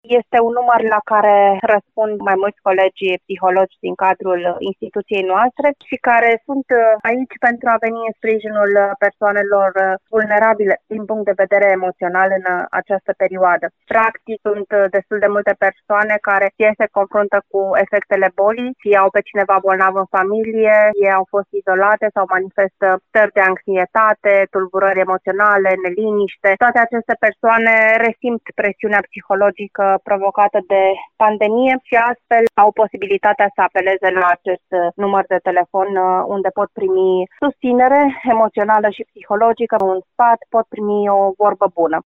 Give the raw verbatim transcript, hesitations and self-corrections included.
Este un număr la care răspund mai mulți colegi psihologi din cadrul instituției noastre și care sunt aici pentru a veni în sprijinul persoanelor vulnerabile din punct de vedere emoțional în această perioadă. Practic, sunt destul de multe persoane care fie se confruntă cu efectele bolii, fie au pe cineva bolnav în familie, fie au fost izolate sau manifestă stări de anxietate, tulburări emoționale, neliniște. Toate aceste persoane resimt presiunea psihologică provocată de pandemie și astfel au posibilitatea să apeleze la acest număr de telefon unde pot primi susținere emoțională și psihologică, un sfat, pot primi o vorbă bună.